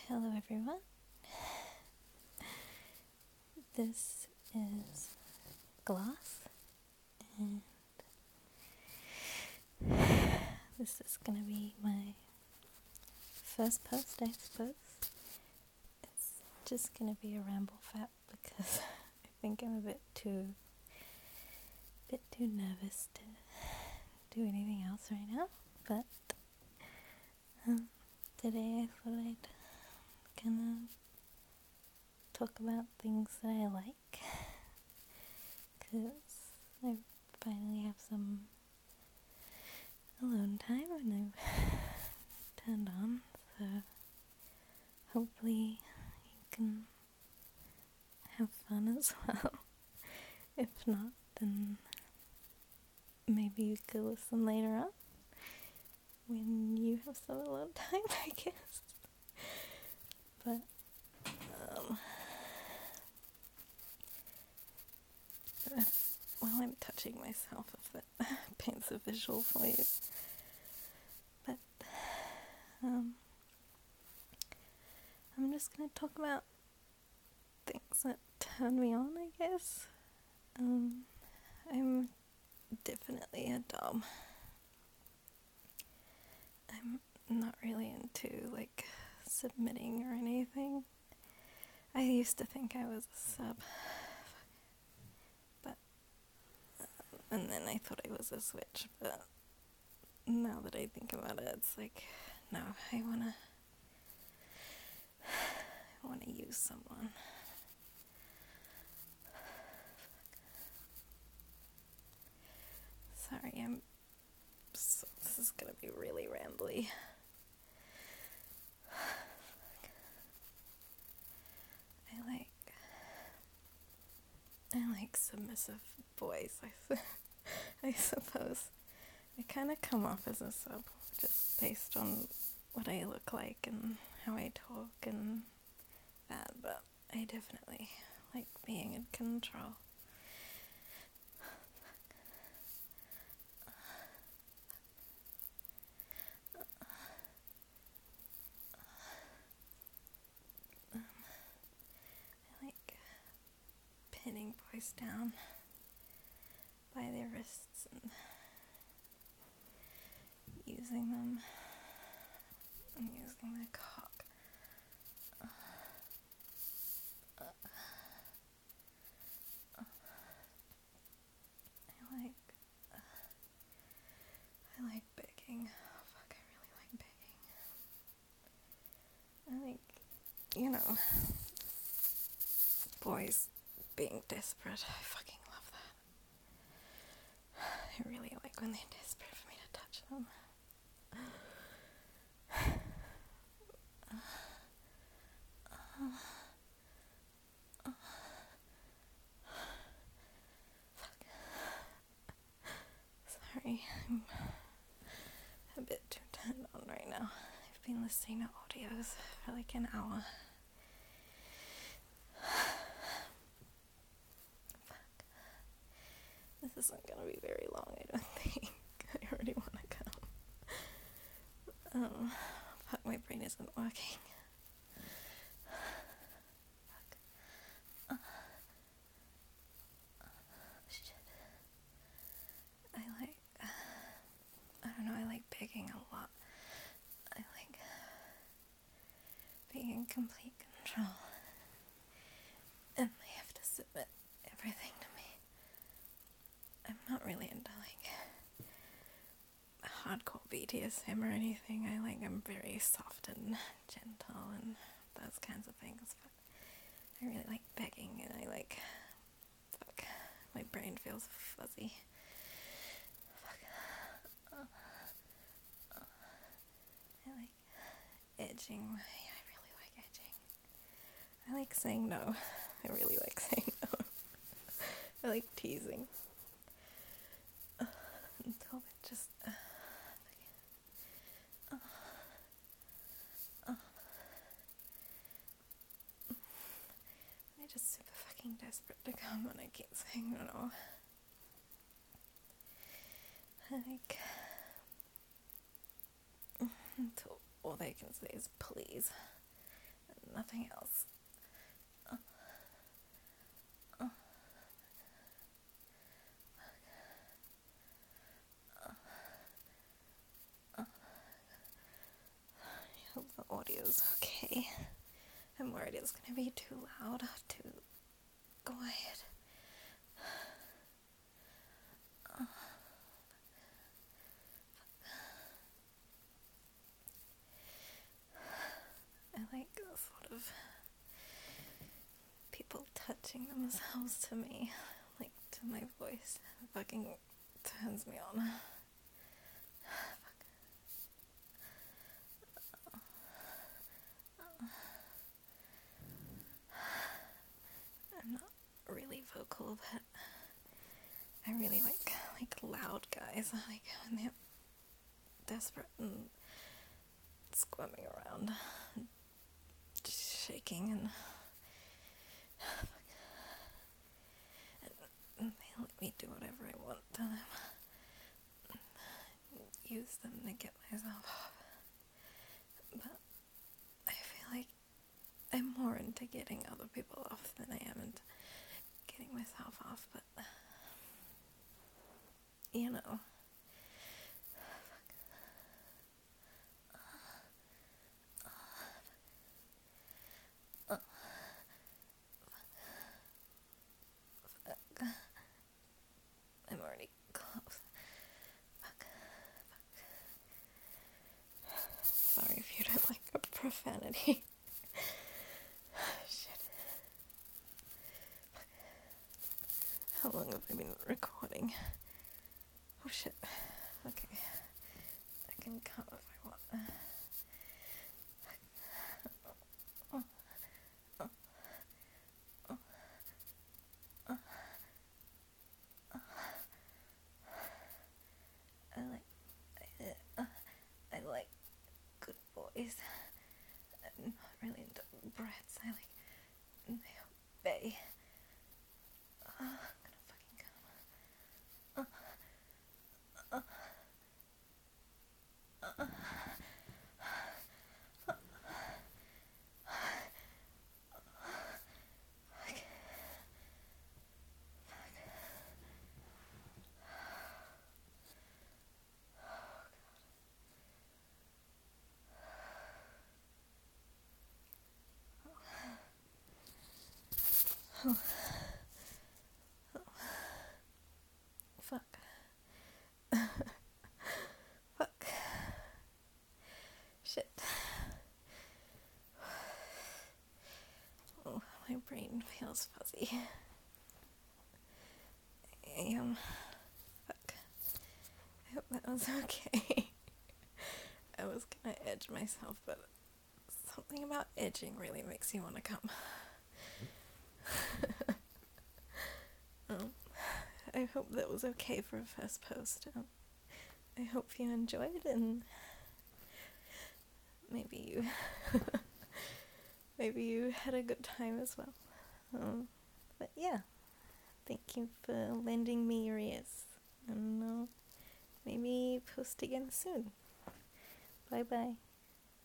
Hello everyone, this is Gloss, and this is gonna be my first post, I suppose. It's just gonna be a ramble fap because I think I'm a bit too nervous to do anything else right now, but today I thought I'd kind of talk about things that I like, because I finally have some alone time and I've turned on, so hopefully you can have fun as well. If not, then maybe you could listen later on when you have some alone time, I guess. But while I'm touching myself, if that paints a visual for you. But I'm just gonna talk about things that turn me on, I guess. I'm definitely a dom. I'm not really into submitting or anything. I used to think I was a sub, but and then I thought I was a switch, but now that I think about it, it's like, no, I wanna use someone. Sorry, this is gonna be really rambly. I like submissive boys, I suppose. I kind of come off as a sub, just based on what I look like and how I talk and that, but I definitely like being in control. I like pinning boys down by their wrists and using them and using the cock. I like begging. Oh, fuck, I really like begging. I like, boys being desperate. I fucking love that. I really like when they're desperate for me to touch them. Sorry, I'm a bit too turned on right now. I've been listening to audios for like an hour. Fuck. This isn't gonna be very long, I don't think. I already wanna come. Fuck, my brain isn't working. Shit. I like begging a lot. I like being in complete control. And they have to submit everything to me. I'm not really into hardcore BDSM or anything. I'm very soft and gentle and those kinds of things, but I really like begging, and fuck, my brain feels fuzzy. I like edging. I really like edging. I like saying no. I really like saying no. I like teasing. Until it just... I'm just super fucking desperate to come, and I keep saying no. Until all they can say is please. nothing else. I hope the audio's okay. I'm worried it's gonna be too loud, too quiet. I like the thought of people touching themselves to me, like to my voice. It fucking turns me on. I'm not really vocal, but I really like loud guys. I like when they're desperate and squirming around, shaking, and they let me do whatever I want to them. Use them to get myself off. But I feel like I'm more into getting other people off than I am into getting myself off, but you know. I'm already close. Fuck. Sorry if you don't like a profanity. Shit. How long have I been recording? Oh shit. Okay. I can count if I want. I like good boys. I'm not really into brats. I like they obey. I'm gonna fucking come. Fuck. Fuck. Shit. Oh, my brain feels fuzzy. Fuck. I hope that was okay. I was gonna edge myself, but something about edging really makes you want to come. I hope that was okay for a first post. I hope you enjoyed, and maybe you had a good time as well. But yeah, thank you for lending me your ears, and maybe post again soon. Bye bye.